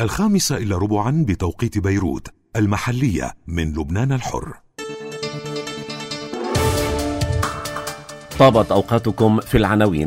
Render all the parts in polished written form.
5:15 بتوقيت بيروت المحلية من لبنان الحر. طابت أوقاتكم في العناوين.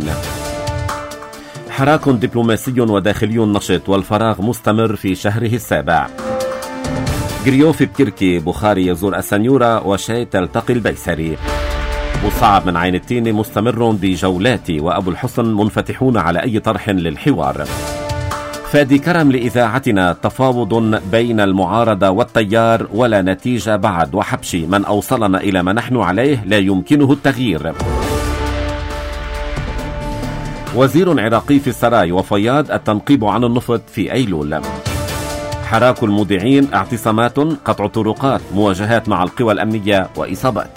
حراك دبلوماسي وداخلي نشط والفراغ مستمر في شهره السابع. غريو في بكركي، بخاري يزور السنيورة وشاي تلتقي البيسري. بوصعب من عين التين مستمر بجولاتي، وأبو الحسن منفتحون على أي طرح للحوار. فادي كرم لإذاعتنا، تفاوض بين المعارضة والتيار ولا نتيجة بعد، وحبشي من أوصلنا إلى ما نحن عليه لا يمكنه التغيير. وزير عراقي في السراي، وفياض التنقيب عن النفط في أيلول. حراك المودعين، اعتصامات، قطع طرقات، مواجهات مع القوى الأمنية وإصابات.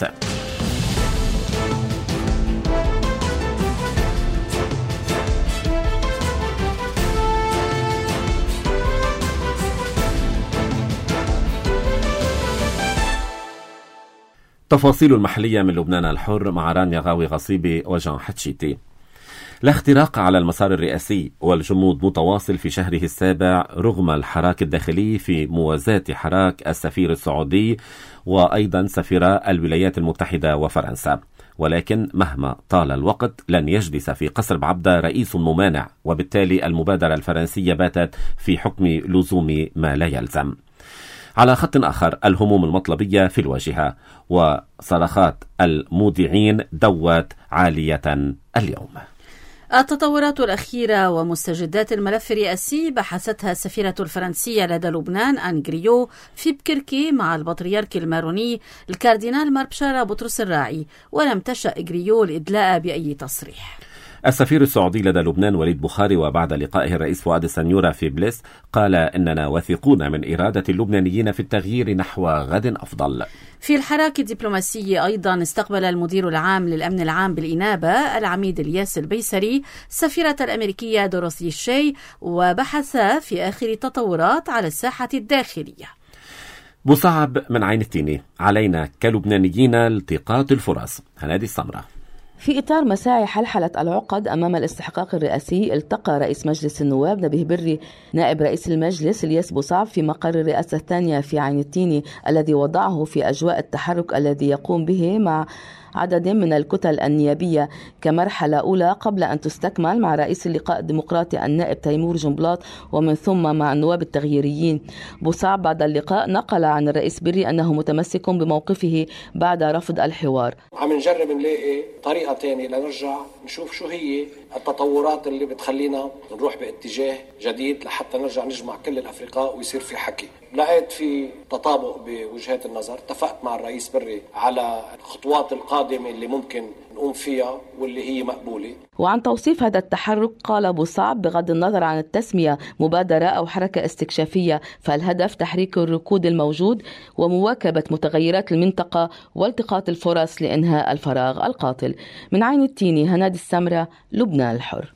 تفاصيل المحلية من لبنان الحر مع رانيا غاوي غصيبي وجان حتشيتي. لا اختراق على المسار الرئاسي، والجمود متواصل في شهره السابع رغم الحراك الداخلي في موازاة حراك السفير السعودي وأيضا سفيرا الولايات المتحدة وفرنسا. ولكن مهما طال الوقت لن يجلس في قصر بعبدة رئيس ممانع، وبالتالي المبادرة الفرنسية باتت في حكم لزوم ما لا يلزم. على خط آخر، الهموم المطلبية في الواجهة، وصرخات المودعين دوت عالية اليوم. التطورات الأخيرة ومستجدات الملف الرئاسي بحثتها السفيرة الفرنسية لدى لبنان أنغريو في بكركي مع البطريرك الماروني الكاردينال ماربشارا بطرس الراعي، ولم تشأ غريو الإدلاء بأي تصريح. السفير السعودي لدى لبنان وليد بخاري، وبعد لقائه الرئيس فؤاد السنيورة في بليس، قال إننا واثقون من إرادة اللبنانيين في التغيير نحو غد أفضل. في الحراك الدبلوماسي أيضا استقبل المدير العام للأمن العام بالإنابة العميد الياس البيسري السفيرة الأمريكية دوروثي شاي، وبحث في آخر التطورات على الساحة الداخلية. بوصعب من عين التيني، علينا كلبنانيين التقاط الفرص. هنادي السمرة. في إطار مساعي حلحلة العقد أمام الاستحقاق الرئاسي، التقى رئيس مجلس النواب نبيه بري نائب رئيس المجلس الياس بوصعب في مقر الرئاسة الثانية في عين التيني، الذي وضعه في أجواء التحرك الذي يقوم به مع عدد من الكتل النيابية كمرحلة أولى قبل أن تستكمل مع رئيس اللقاء الديمقراطي النائب تيمور جنبلاط، ومن ثم مع النواب التغييريين. بوصعب بعد اللقاء نقل عن الرئيس بري أنه متمسك بموقفه بعد رفض الحوار. عم نجرب نلاقي طريقة تانية لنرجع نشوف شو هي التطورات اللي بتخلينا نروح باتجاه جديد لحتى نرجع نجمع كل الأفرقاء ويصير في حكي. لقيت في تطابق بوجهات النظر، اتفقت مع الرئيس بري على الخطوات القادمة اللي ممكن نقوم فيها واللي هي مقبولة. وعن توصيف هذا التحرك قال بوصعب بغض النظر عن التسمية مبادرة أو حركة استكشافية، فالهدف تحريك الركود الموجود ومواكبة متغيرات المنطقة والتقاط الفرص لإنهاء الفراغ القاتل. من عين التيني، هنادي السمرة، لبنان الحر.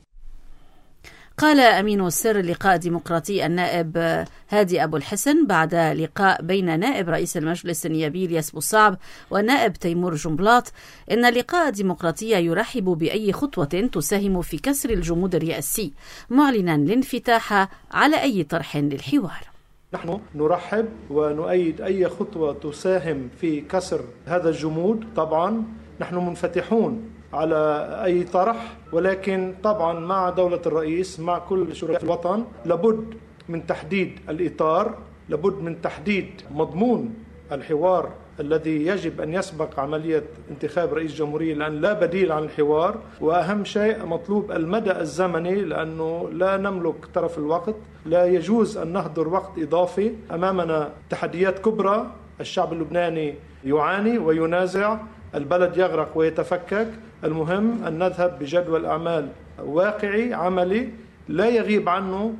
قال أمين السر اللقاء الديمقراطي النائب هادي أبو الحسن بعد لقاء بين نائب رئيس المجلس النيابي الياس بوصعب والنائب تيمور جنبلاط إن اللقاء الديمقراطي يرحب بأي خطوة تساهم في كسر الجمود الرئاسي، معلنا الانفتاح على أي طرح للحوار. نحن نرحب ونؤيد أي خطوة تساهم في كسر هذا الجمود. طبعا نحن منفتحون على أي طرح، ولكن طبعا مع دولة الرئيس، مع كل شركاء الوطن، لابد من تحديد الإطار، لابد من تحديد مضمون الحوار الذي يجب أن يسبق عملية انتخاب رئيس جمهورية، لأن لا بديل عن الحوار. وأهم شيء مطلوب المدى الزمني، لأنه لا نملك طرف الوقت، لا يجوز أن نهدر وقت إضافي. أمامنا تحديات كبرى، الشعب اللبناني يعاني وينازع، البلد يغرق ويتفكك. المهم أن نذهب بجدول أعمال واقعي عملي لا يغيب عنه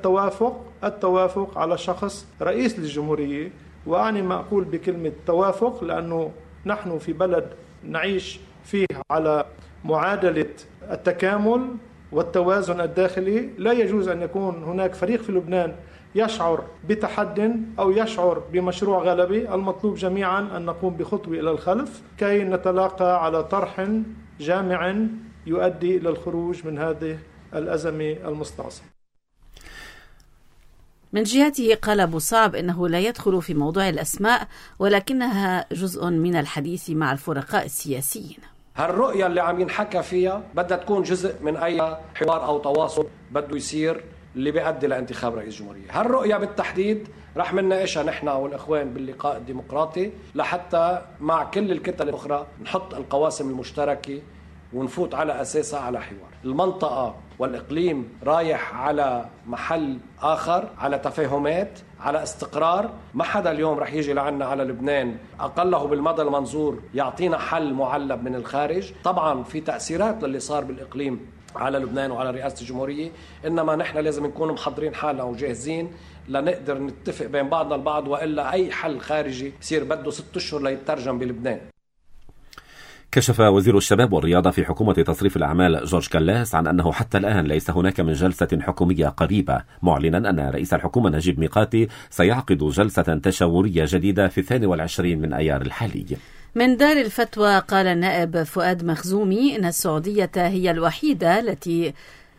التوافق على شخص رئيس للجمهورية. وأعني ما أقول بكلمة توافق، لأنه نحن في بلد نعيش فيه على معادلة التكامل والتوازن الداخلي. لا يجوز أن يكون هناك فريق في لبنان يشعر بتحد أو يشعر بمشروع غلبي. المطلوب جميعا أن نقوم بخطوة إلى الخلف كي نتلاقى على طرح جامع يؤدي إلى الخروج من هذه الأزمة المستعصية. من جهته قال أبو صعب إنه لا يدخل في موضوع الأسماء، ولكنها جزء من الحديث مع الفرقاء السياسيين. هالرؤية اللي عم ينحكى فيها بدها تكون جزء من أي حوار أو تواصل بده يصير اللي بيؤدي لانتخاب رئيس جمهورية. هالرؤية بالتحديد رح منناقشها نحن والإخوان باللقاء الديمقراطي، لحتى مع كل الكتل الأخرى نحط القواسم المشتركة ونفوت على أساسها على حوار. المنطقة والإقليم رايح على محل آخر، على تفاهمات، على استقرار. ما حدا اليوم رح يجي لعنا على لبنان أقله بالمدى المنظور يعطينا حل معلب من الخارج. طبعا في تأثيرات للي صار بالإقليم على لبنان وعلى رئاسة الجمهورية، إنما نحن لازم نكون محضرين حالنا وجاهزين لنقدر نتفق بين بعضنا البعض، وإلا أي حل خارجي يصير بده 6 أشهر ليترجم بلبنان. كشف وزير الشباب والرياضة في حكومة تصريف الأعمال جورج كلاس عن أنه حتى الآن ليس هناك من جلسة حكومية قريبة، معلنا أن رئيس الحكومة نجيب ميقاتي سيعقد جلسة تشاورية جديدة في 22 من أيار الحالي. من دار الفتوى قال النائب فؤاد مخزومي إن السعودية هي الوحيدة التي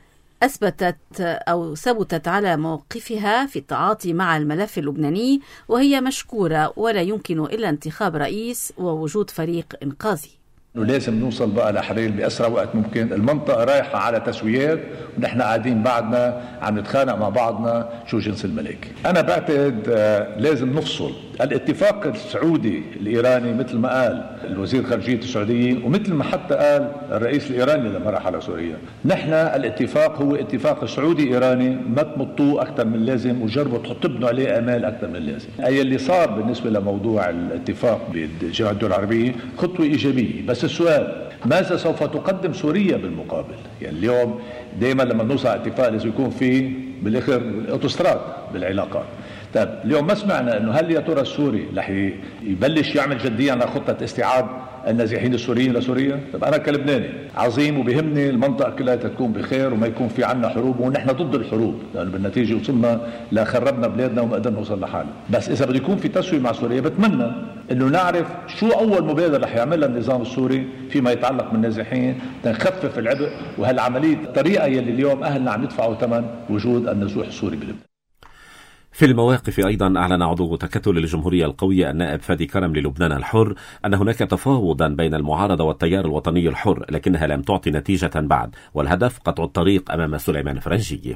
ثبتت على موقفها في التعاطي مع الملف اللبناني، وهي مشكورة ولا يمكن إلا انتخاب رئيس ووجود فريق إنقاذي. لازم نوصل بقى لحلول بأسرع وقت ممكن. المنطقة رايحة على تسويات ونحن قاعدين بعدنا عم نتخانق مع بعضنا شو جنس الملك. أنا بعتقد لازم نفصل الاتفاق السعودي الإيراني مثل ما قال الوزير خارجية السعودية ومثل ما حتى قال الرئيس الإيراني لما راح على سوريا. نحن الاتفاق هو اتفاق سعودي إيراني، ما تمطوه أكثر من اللازم وجربوا تحطبنوا عليه آمال أكثر من اللازم. أي اللي صار بالنسبة لموضوع الاتفاق بجامعة الدول العربية خطوة إيجابية، بس السؤال ماذا سوف تقدم سوريا بالمقابل؟ يعني اليوم دائما لما نوصل على اتفاق لازم يكون في بالاخر اوتوستراد بالعلاقات. طيب اليوم ما سمعنا انه هل يا ترى السوري رح يبلش يعمل جديا على خطه استيعاب النازحين السوريين لسوريا؟ طيب انا كلبناني عظيم وبهمني المنطقه كلها تكون بخير وما يكون في عنا حروب، ونحن ضد الحروب لانه بالنتيجه وصلنا لخربنا بلادنا وما قدرنا نوصل لحالنا. بس اذا بده يكون في تسويه مع سوريا بتمنى انه نعرف شو اول مبادره رح يعملها النظام السوري فيما يتعلق بالنازحين تنخفف العبء وهالعمليه الطريقه يلي اليوم اهلنا عم يدفعوا ثمن وجود النزوح السوري بلبنان. في المواقف أيضا أعلن عضو تكتل الجمهورية القوية النائب فادي كرم للبنان الحر أن هناك تفاوضا بين المعارضة والتيار الوطني الحر، لكنها لم تعطي نتيجة بعد، والهدف قطع الطريق أمام سليمان فرنجي.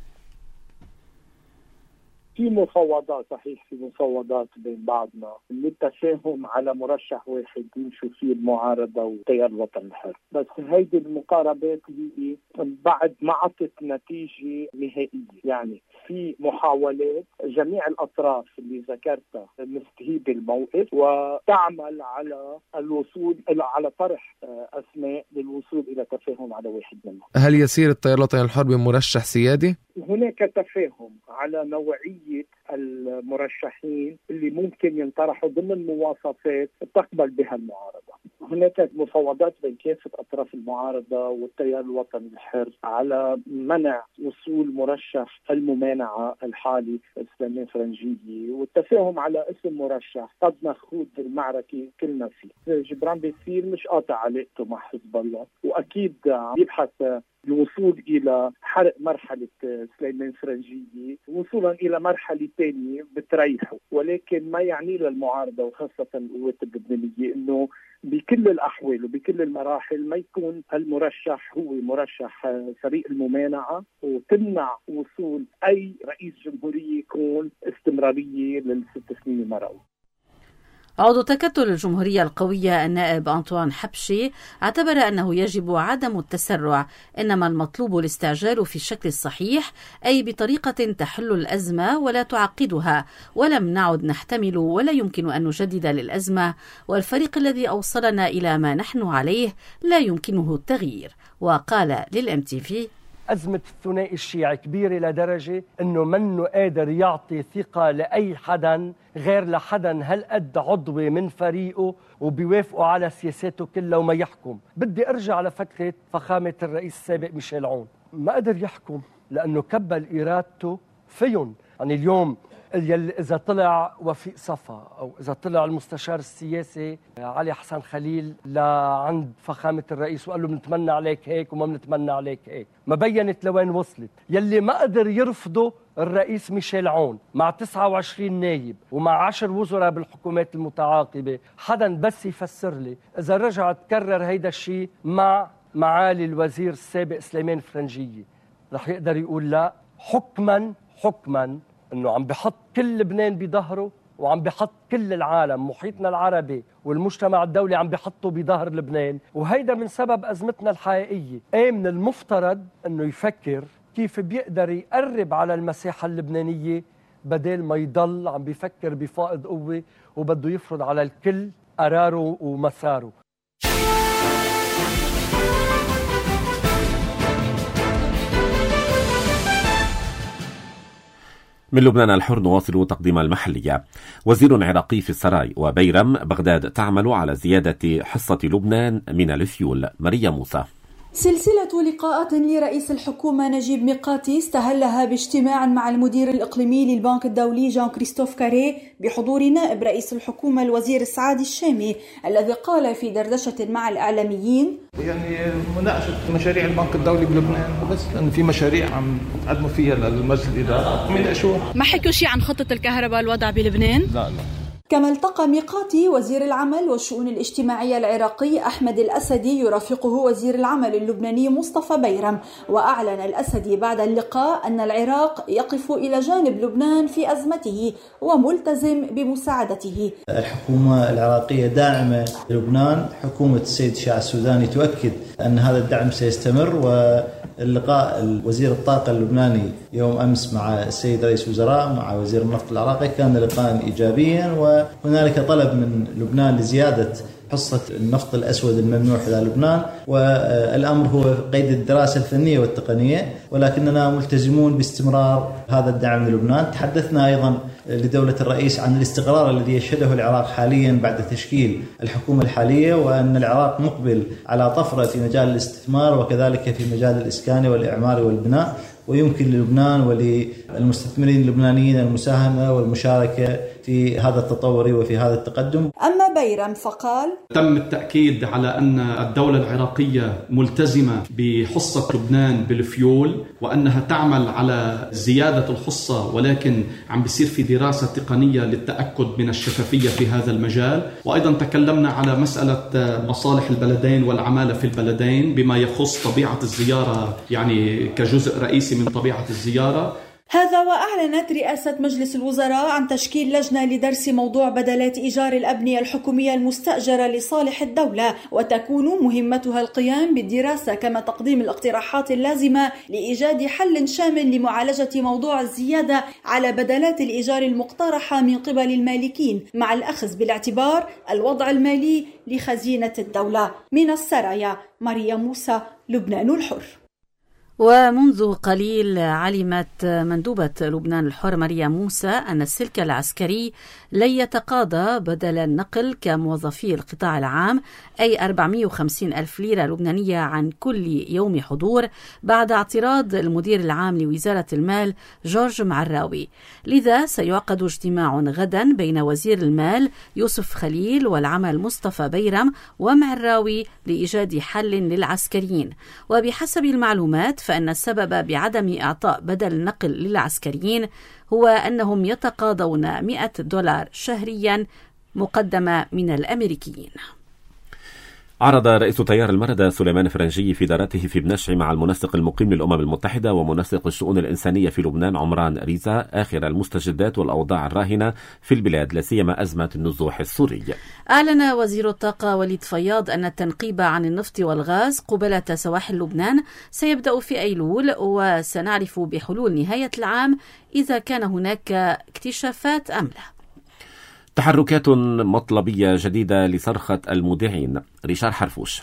في مفاوضات، صحيح في مفاوضات بين بعضنا للتفاهم على مرشح واحد يمشوا فيه المعارضة والتيار الوطني الحر، بس هيدي المقاربات هي بعد ما عطت نتيجة نهائية. يعني في محاولات جميع الأطراف اللي ذكرتها مستهيبة الموقف وتعمل على الوصول على طرح أسماء للوصول إلى تفاهم على واحد منهم. هل يسير التيار الوطني الحر بمرشح سيادي؟ هناك تفاهم على نوعية المرشحين اللي ممكن ينطرحوا ضمن مواصفات تقبل بها المعارضة. هناك مفاوضات بين كافة أطراف المعارضة والتيار الوطني الحر على منع وصول مرشح الممانعة الحالي سليمان فرنجي، والتفاهم على اسم مرشح قد نخوض المعركة كلنا فيه. جبران باسيل مش قاطع علاقته مع حزب الله، وأكيد يبحث الوصول إلى حرق مرحلة سليمان فرنجي وصولا إلى مرحلة ثانية بتريحه، ولكن ما يعني للمعارضة وخاصة القوات اللبنانية إنه بكل الأحوال وبكل المراحل ما يكون المرشح هو مرشح فريق الممانعة، وتمنع وصول أي رئيس جمهورية يكون استمرارية لل6 سنين مرة. عضو تكتل الجمهورية القوية النائب أنطوان حبشي اعتبر أنه يجب عدم التسرع، إنما المطلوب الاستعجال في الشكل الصحيح، أي بطريقة تحل الأزمة ولا تعقدها، ولم نعد نحتمل ولا يمكن أن نجدد للأزمة، والفريق الذي أوصلنا إلى ما نحن عليه لا يمكنه التغيير. وقال للMTV: أزمة الثنائي الشيعي كبيرة لدرجة أنه منه قادر يعطي ثقة لأي حدا غير لحدا هالقد عضوي من فريقه وبيوافقوا على سياساته كلها وما يحكم. بدي أرجع لفترة فخامة الرئيس السابق ميشيل عون، ما قدر يحكم لأنه كبل إرادته فيهم. يعني اليوم يلي إذا طلع وفيق صفا أو إذا طلع المستشار السياسي علي حسن خليل لعند فخامة الرئيس وقال له بنتمنى عليك هيك وما بنتمنى عليك هيك، ما بينت لوين وصلت. يلي ما قدر يرفضه الرئيس ميشيل عون مع 29 نايب ومع 10 وزراء بالحكومات المتعاقبة، حدا بس يفسر لي إذا رجع تكرر هيدا الشيء مع معالي الوزير السابق سليمان فرنجية رح يقدر يقول لا، حكما انه عم بحط كل لبنان بظهره وعم بحط كل العالم محيطنا العربي والمجتمع الدولي عم بحطه بظهر لبنان، وهيدا من سبب أزمتنا الحقيقية. من المفترض انه يفكر كيف بيقدر يقرب على المساحة اللبنانية بدل ما يضل عم بيفكر بفائض قوة وبده يفرض على الكل قراره ومساره. من لبنان الحر نواصل تقديم المحلية. وزير عراقي في السراي وبيرم بغداد تعمل على زيادة حصة لبنان من الفيول. ماريا موسى. سلسلة لقاءات لرئيس الحكومة نجيب ميقاتي استهلها باجتماع مع المدير الإقليمي للبنك الدولي جان كريستوف كاري بحضور نائب رئيس الحكومة الوزير السعادي الشامي، الذي قال في دردشة مع الإعلاميين مناقشة مشاريع البنك الدولي بلبنان، بس لأن في مشاريع عم تقدموا فيها للمجلس الإدارة من أشهر. ما حكوا شيء عن خطة الكهرباء الوضع بلبنان؟ لا. كما التقى ميقاتي وزير العمل والشؤون الاجتماعية العراقي أحمد الأسدي يرافقه وزير العمل اللبناني مصطفى بيرم، وأعلن الأسدي بعد اللقاء أن العراق يقف إلى جانب لبنان في أزمته وملتزم بمساعدته. الحكومة العراقية داعمة للبنان، حكومة السيد شاع السوداني تؤكد أن هذا الدعم سيستمر، واللقاء وزير الطاقة اللبناني يوم أمس مع السيد رئيس وزراء مع وزير النفط العراقي كان لقاء إيجابيا، وهنالك طلب من لبنان لزيادة حصة النفط الأسود الممنوح إلى لبنان، والأمر هو قيد الدراسة الفنية والتقنية، ولكننا ملتزمون باستمرار هذا الدعم للبنان. تحدثنا أيضا لدولة الرئيس عن الاستقرار الذي يشهده العراق حاليا بعد تشكيل الحكومة الحالية، وأن العراق مقبل على طفرة في مجال الاستثمار وكذلك في مجال الإسكان والإعمار والبناء، ويمكن للبنان وللمستثمرين اللبنانيين المساهمة والمشاركة في هذا التطور وفي هذا التقدم. أما بيرم فقال: تم التأكيد على أن الدولة العراقية ملتزمة بحصة لبنان بالفيول، وأنها تعمل على زيادة الحصة، ولكن عم بيصير في دراسة تقنية للتأكد من الشفافية في هذا المجال. وأيضا تكلمنا على مسألة مصالح البلدين والعمالة في البلدين بما يخص طبيعة الزيارة، يعني كجزء رئيسي من طبيعة الزيارة. هذا وأعلنت رئاسة مجلس الوزراء عن تشكيل لجنة لدرس موضوع بدلات إيجار الأبنية الحكومية المستأجرة لصالح الدولة، وتكون مهمتها القيام بالدراسة كما تقديم الاقتراحات اللازمة لإيجاد حل شامل لمعالجة موضوع الزيادة على بدلات الإيجار المقترحة من قبل المالكين، مع الأخذ بالاعتبار الوضع المالي لخزينة الدولة. من السرايا، ماريا موسى، لبنان الحر. ومنذ قليل علمت مندوبة لبنان الحر ماريا موسى أن السلك العسكري لن يتقاضى بدل النقل كموظفي القطاع العام أي 450 ألف ليرة لبنانية عن كل يوم حضور، بعد اعتراض المدير العام لوزارة المال جورج معراوي. لذا سيعقد اجتماع غدا بين وزير المال يوسف خليل والعمل مصطفى بيرم ومعراوي لإيجاد حل للعسكريين. وبحسب المعلومات فإن السبب بعدم إعطاء بدل النقل للعسكريين هو أنهم يتقاضون $100 شهريا مقدمة من الأمريكيين. عرض رئيس تيار المردة سليمان فرنجي في دارته في بنشع مع المنسق المقيم للأمم المتحدة ومنسق الشؤون الإنسانية في لبنان عمران ريزا آخر المستجدات والأوضاع الراهنة في البلاد، لا سيما أزمة النزوح السوري. أعلن وزير الطاقة وليد فياض أن التنقيب عن النفط والغاز قبالة سواحل لبنان سيبدأ في أيلول، وسنعرف بحلول نهاية العام إذا كان هناك اكتشافات أم لا. تحركات مطلبية جديدة لصرخة المودعين. ريشار حرفوش.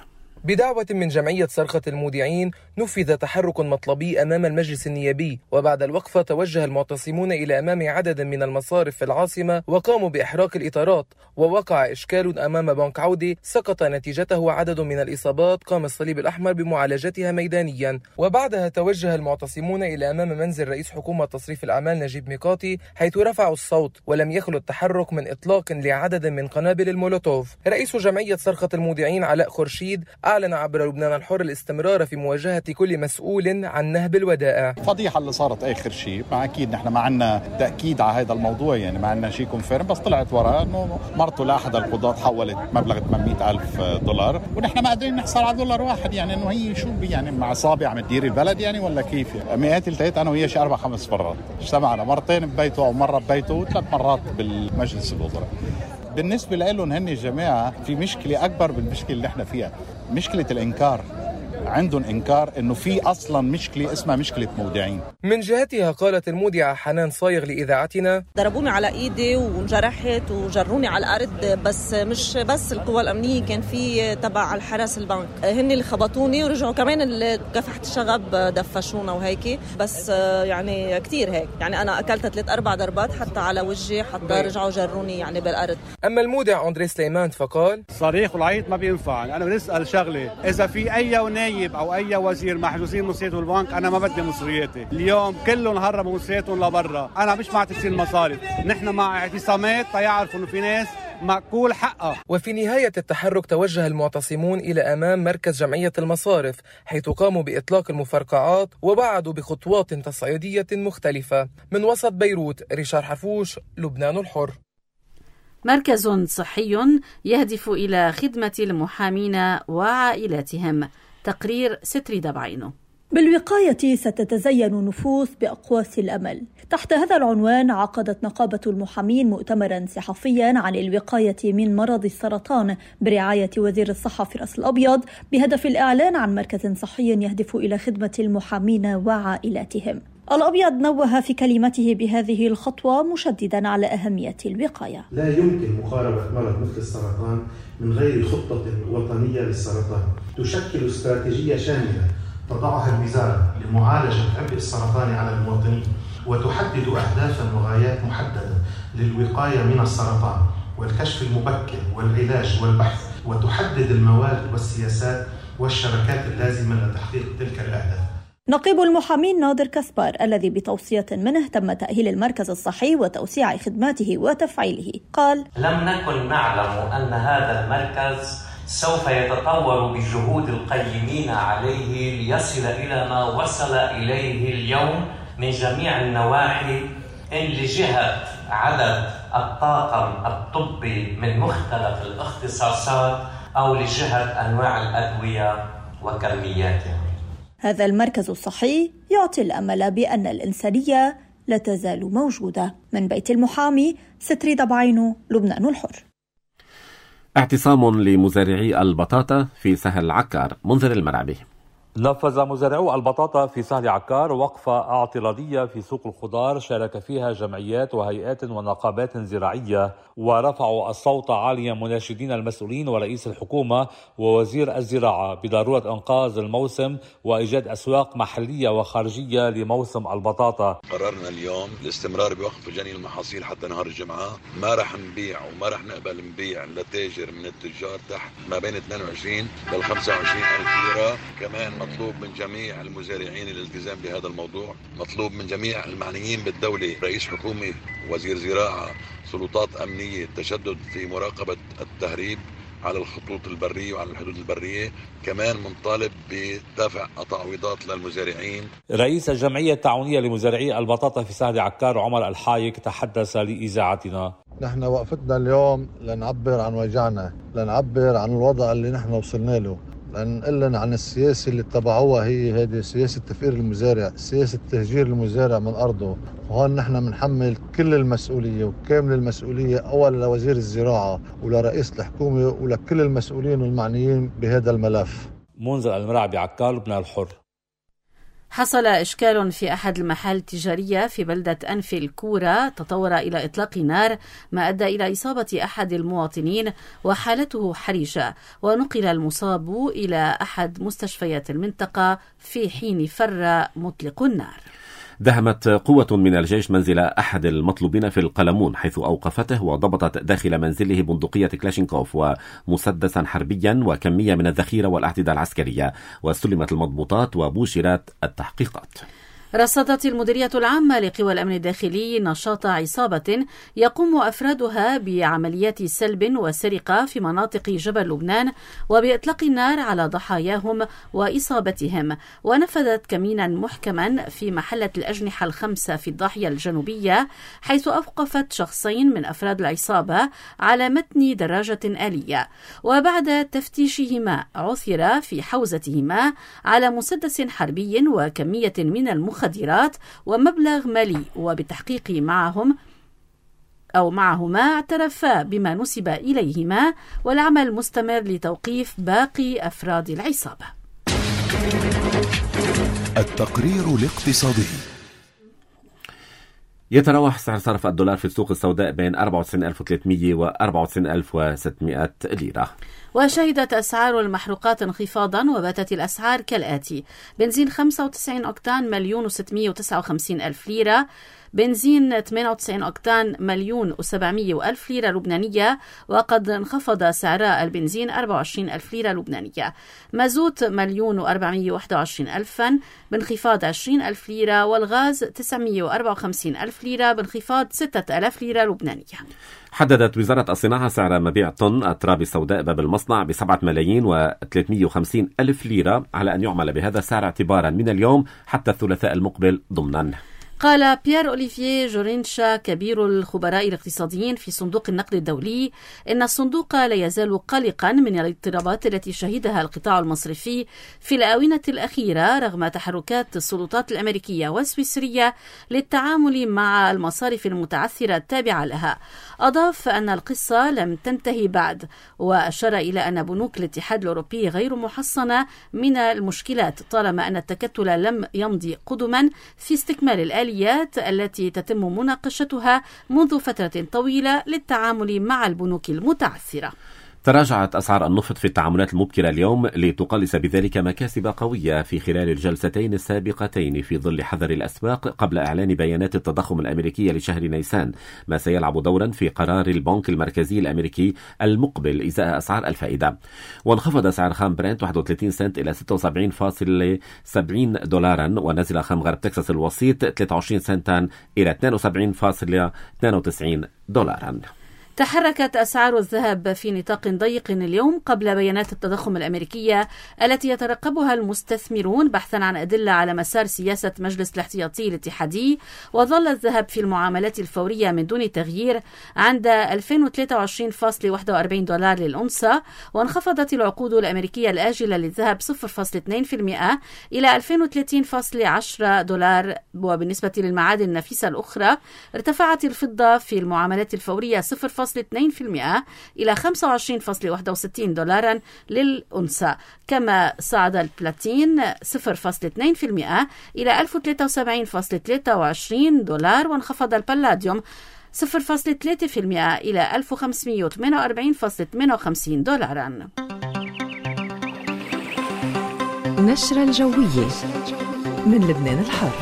بدعوة من جمعية صرخة المودعين نفذ تحرك مطلبي أمام المجلس النيابي، وبعد الوقفة توجه المعتصمون إلى أمام عدد من المصارف في العاصمة وقاموا بإحراق الإطارات، ووقع إشكال أمام بنك عودة سقط نتيجته عدد من الإصابات قام الصليب الأحمر بمعالجتها ميدانيا. وبعدها توجه المعتصمون إلى أمام منزل رئيس حكومة تصريف الأعمال نجيب ميقاتي، حيث رفعوا الصوت ولم يخلو التحرك من إطلاق لعدد من قنابل المولوتوف. رئيس جمعية صرخة المودعين علاء خورشيد أعلن عبر لبنان الحر الاستمرار في مواجهة كل مسؤول عن نهب الودائع. فضيحة اللي صارت آخر شيء، مع أكيد نحن ما عنا تأكيد على هذا الموضوع، يعني ما عنا شيء كونفيرم، بس طلعت وراء إنه مرته لأحد القضاة حولت مبلغ $800,000 ونحن ما قادرين نحصل على دولار واحد، يعني إنه هي شو يعني مع عصابة عم تدير البلد يعني ولا كيف يعني. مئات التقيت أنا وياه 4-5 مرات، اجتمعنا مرتين ببيته أو مرة ببيته و3 مرات بالمجلس الوزراء. بالنسبة لهم هن الجماعة في مشكلة أكبر بالمشكلة اللي احنا فيها، مشكلة الإنكار. عندهم إنكار إنه في أصلاً مشكلة اسمها مشكلة مودعين. من جهتها قالت المودعة حنان صايغ لإذاعتنا: ضربوني على إيدي وانجرحت وجروني على الأرض، بس مش بس القوى الأمنية، كان في تبع الحرس البنك هن اللي خبطوني، ورجعوا كمان مكافحة الشغب دفشونا وهيك، بس يعني كتير هيك، يعني أنا أكلت 3-4 ضربات حتى على وجهي، حتى رجعوا جروني يعني بالأرض. أما المودع أندري سليمان فقال: صريخ والعيط ما بينفع. أنا بنسأل شغلة، إذا في أي نايب أو أي وزير محجوزين مصرياتهم البنك أنا ما بدي مصرياتي، اليوم كلهم هربوا مصرياتهم لبرا، أنا مش مع تسييل المصارف، نحن مع اعتصامات تيعرفوا إنه في ناس مأكول حقها. وفي نهاية التحرك توجه المعتصمون إلى أمام مركز جمعية المصارف، حيث قاموا بإطلاق المفرقعات وبعدوا بخطوات تصعيدية مختلفة. من وسط بيروت، ريشار حفوش، لبنان الحر. مركز صحي يهدف إلى خدمة المحامين وعائلاتهم. تقرير ستري دبعينو. بالوقاية ستتزين النفوس بأقواس الأمل. تحت هذا العنوان عقدت نقابة المحامين مؤتمرا صحفيا عن الوقاية من مرض السرطان برعاية وزير الصحة فراس الأبيض، بهدف الإعلان عن مركز صحي يهدف إلى خدمة المحامين وعائلاتهم. الأبيض نوه في كلمته بهذه الخطوة مشددا على أهمية الوقاية. لا يمكن محاربة مرض مثل السرطان من غير خطة وطنية للسرطان تشكل استراتيجية شاملة تضعها الوزارة لمعالجة عبء السرطان على المواطنين، وتحدد أهدافا وغايات محددة للوقاية من السرطان والكشف المبكر والعلاج والبحث، وتحدد الموارد والسياسات والشبكات اللازمة لتحقيق تلك الأهداف. نقيب المحامين نادر كسبار الذي بتوصية منه تم تأهيل المركز الصحي وتوسيع خدماته وتفعيله قال: لم نكن نعلم أن هذا المركز سوف يتطور بجهود القيمين عليه ليصل إلى ما وصل إليه اليوم من جميع النواحي، إن لجهة عدد الطاقم الطبي من مختلف الاختصاصات أو لجهة أنواع الأدوية وكمياتها. هذا المركز الصحي يعطي الأمل بأن الإنسانية لا تزال موجودة. من بيت المحامي، ستري دبعينو، لبنان الحر. اعتصام لمزارعي البطاطا في سهل عكار. منذر المرعبي. نفذ مزارعو البطاطا في سهل عكار وقفة اعتراضية في سوق الخضار شارك فيها جمعيات وهيئات ونقابات زراعية، ورفعوا الصوت عاليا مناشدين المسؤولين ورئيس الحكومة ووزير الزراعة بضرورة إنقاذ الموسم وإيجاد أسواق محلية وخارجية لموسم البطاطا. قررنا اليوم الاستمرار بوقف جني المحاصيل حتى نهار الجمعة. ما رح نبيع وما رح نقبل نبيع لتاجر من التجار تحت ما بين 22 ل 25 ألف ليرة. كمان مطلوب من جميع المزارعين الالتزام بهذا الموضوع، مطلوب من جميع المعنيين بالدولة، رئيس حكومة، وزير زراعة، سلطات أمنية، التشدد في مراقبة التهريب على الخطوط البرية وعلى الحدود البرية. كمان منطالب بدفع تعويضات للمزارعين. رئيس الجمعية التعاونية لمزارعي البطاطا في سهل عكار عمر الحايك تحدث لإذاعتنا. نحن وقفتنا اليوم لنعبر عن وجعنا، لنعبر عن الوضع اللي نحن وصلنا له، لنقلن عن السياسة اللي اتبعوها هي هذه سياسة تفقير المزارع، سياسة تهجير المزارع من أرضه. وهون نحن بنحمل كل المسؤولية وكامل المسؤولية أولا لوزير الزراعة ولرئيس الحكومة ولكل المسؤولين والمعنيين بهذا الملف. منذر المرعبي عكار، لبنان الحر. حصل إشكال في أحد المحال التجارية في بلدة أنفي الكورة تطور إلى إطلاق نار ما أدى إلى إصابة أحد المواطنين وحالته حرجة، ونقل المصاب إلى أحد مستشفيات المنطقة في حين فر مطلق النار. دهمت قوة من الجيش منزل أحد المطلوبين في القلمون، حيث أوقفته وضبطت داخل منزله بندقية كلاشينكوف ومسدسا حربيا وكمية من الذخيرة والأعتدة العسكرية، واستلمت المضبوطات وبوشرت التحقيقات. رصدت المديرية العامة لقوى الأمن الداخلي نشاط عصابة يقوم أفرادها بعمليات سلب وسرقة في مناطق جبل لبنان وبإطلاق النار على ضحاياهم وإصابتهم، ونفذت كمينا محكما في محلة الأجنحة الخمسة في الضاحية الجنوبية، حيث أوقفت شخصين من أفراد العصابة على متن دراجة آلية، وبعد تفتيشهما عثر في حوزتهما على مسدس حربي وكمية من المخدرات ومبلغ مالي، وبالتحقيق معهما اعترفا بما نسب إليهما، والعمل مستمر لتوقيف باقي أفراد العصابة. التقرير الاقتصادي. يتراوح سعر صرف الدولار في السوق السوداء بين 94,300 و 94,600 ليرة. وشهدت أسعار المحروقات انخفاضا، وباتت الأسعار كالآتي: بنزين 95 أوكتان 1,659,000 ليرة، بنزين 98 أوكتان 1,700,000 ليرة لبنانية، وقد انخفض سعر البنزين 24,000 ليرة لبنانية. مازوت 1,421,000 بانخفاض 20,000 ليرة، والغاز 954,000 ليرة بانخفاض 6,000 ليرة لبنانية. حددت وزارة الصناعة سعر مبيع طن التراب السوداء باب المصنع ب7,350,000 ليرة، على أن يعمل بهذا السعر اعتبارا من اليوم حتى الثلاثاء المقبل ضمنا. قال بيير أوليفييه جورينشا كبير الخبراء الاقتصاديين في صندوق النقد الدولي إن الصندوق لا يزال قلقا من الاضطرابات التي شهدها القطاع المصرفي في الآونة الأخيرة رغم تحركات السلطات الأمريكية والسويسرية للتعامل مع المصارف المتعثرة التابعة لها. أضاف أن القصة لم تنتهي بعد، وأشار إلى أن بنوك الاتحاد الأوروبي غير محصنة من المشكلات طالما أن التكتل لم يمضي قدما في استكمال الآليات التي تتم مناقشتها منذ فترة طويلة للتعامل مع البنوك المتعثرة. تراجعت أسعار النفط في التعاملات المبكرة اليوم لتقلص بذلك مكاسب قوية في خلال الجلستين السابقتين في ظل حذر الأسواق قبل إعلان بيانات التضخم الأمريكية لشهر نيسان، ما سيلعب دورا في قرار البنك المركزي الأمريكي المقبل إزاء أسعار الفائدة. وانخفض سعر خام برنت 31 سنت إلى 76.70 دولارا، ونزل خام غرب تكساس الوسيط 23 سنتا إلى 72.92 دولارا. تحركت أسعار الذهب في نطاق ضيق اليوم قبل بيانات التضخم الأمريكية التي يترقبها المستثمرون بحثا عن أدلة على مسار سياسة مجلس الاحتياطي الاتحادي. وظل الذهب في المعاملات الفورية من دون تغيير عند 2023.41 دولار للأونصة، وانخفضت العقود الأمريكية الآجلة للذهب 0.2% إلى 2030.10 دولار. وبالنسبة للمعادن النفيسة الأخرى ارتفعت الفضة في المعاملات الفورية 0.2% إلى 25.61 دولارا للأونصة، كما صعد البلاتين 0.2% إلى 1073.23 دولار، وانخفض البلاديوم 0.3% إلى 1548.58 دولارا. نشرة الجوية من لبنان الحر.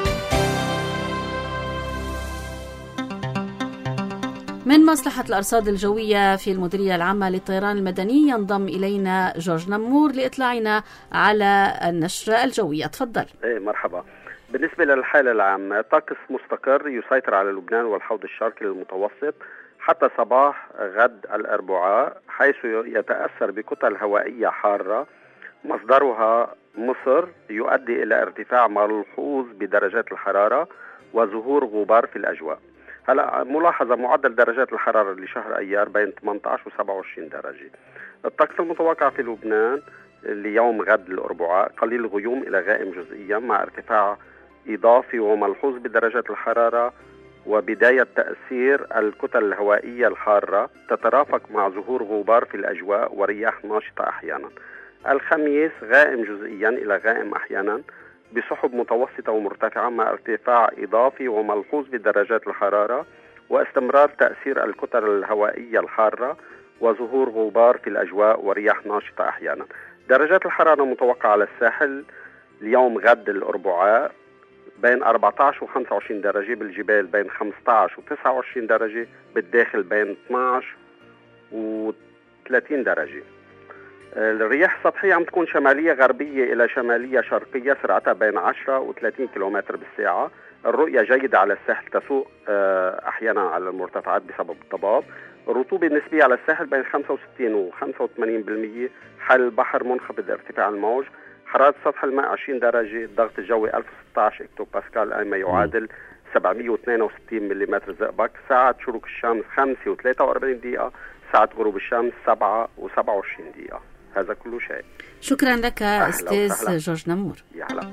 من مصلحة الأرصاد الجوية في المديرية العامة للطيران المدني ينضم إلينا جورج نمور لإطلاعنا على النشرة الجوية. تفضل. مرحبا. بالنسبة للحالة العامة، طقس مستقر يسيطر على لبنان والحوض الشرقي للمتوسط حتى صباح غد الأربعاء، حيث يتأثر بكتل هوائية حارة مصدرها مصر يؤدي إلى ارتفاع ملحوظ بدرجات الحرارة وظهور غبار في الأجواء. هلا ملاحظة معدل درجات الحرارة لشهر أيار بين 18 و 27 درجة. الطقس المتوقع في لبنان ليوم غد الأربعاء قليل الغيوم إلى غائم جزئيا مع ارتفاع إضافي وملحوظ بدرجات الحرارة وبداية تأثير الكتل الهوائية الحارة تترافق مع ظهور غبار في الأجواء ورياح ناشطة أحيانا. الخميس غائم جزئيا إلى غائم أحيانا بسحب متوسطة ومرتفعة مع ارتفاع إضافي وملحوظ بدرجات الحرارة واستمرار تأثير الكتل الهوائية الحارة وظهور غبار في الأجواء ورياح ناشطة أحيانا. درجات الحرارة المتوقعة على الساحل اليوم غد الأربعاء بين 14 و 25 درجة، بالجبال بين 15 و 29 درجة، بالداخل بين 12 و 30 درجة. الرياح السطحية عم تكون شمالية غربية إلى شمالية شرقية، سرعتها بين 10 و 30 كيلومتر بالساعة. الرؤية جيدة على الساحل، تسوء أحيانا على المرتفعات بسبب الضباب. الرطوبة النسبية على الساحل بين 65 و 85%. حال البحر منخفض ارتفاع الموج. حرارة سطح الماء 20 درجة. الضغط الجوي 1016 اكتو باسكال، أي ما يعادل 762 ملم زئبق. ساعة شروق الشمس 5 و 43 دقيقة، ساعة غروب الشمس 7 و 27 دقيقة. هذا كله شيء. شكرا لك أستاذ جورج نمور. يا هلا.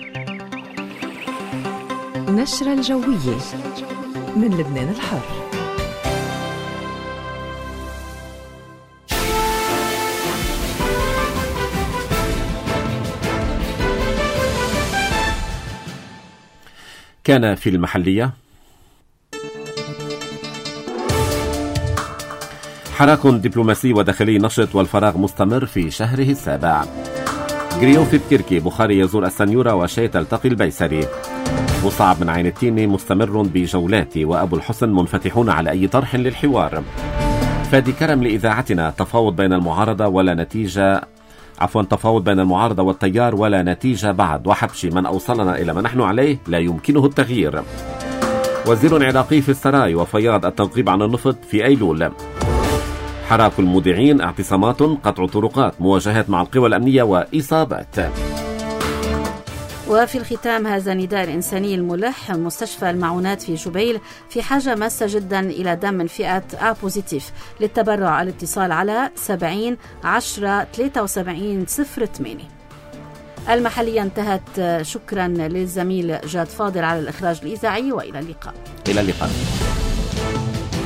نشرة الجوية من لبنان الحر. كان في المحلية حراك دبلوماسي وداخلي نشط والفراغ مستمر في شهره السابع. غريوفي بكركي، بخاري يزور السنيورة وشي تلتقي البيسري. مصعب من عين التين مستمر بجولاته، وأبو الحسن منفتحون على أي طرح للحوار. فادي كرم لإذاعتنا، تفاوض بين المعارضة ولا نتيجة، تفاوض بين المعارضة والتيار ولا نتيجة بعد، وحبشي من أوصلنا إلى ما نحن عليه لا يمكنه التغيير. وزير عراقي في السراي، وفياض التنقيب عن النفط في أيلول. حراك المودعين، اعتصامات، قطع طرقات، مواجهات مع القوى الأمنية وإصابات. وفي الختام هذا نداء الإنساني الملح. مستشفى المعونات في جبيل في حاجة ماسة جدا إلى دم من فئة A بوزيتيف. للتبرع الاتصال على 70 10 73 08. المحلية انتهت. شكرا للزميل جاد فاضل على الإخراج الإذاعي، وإلى اللقاء. إلى اللقاء.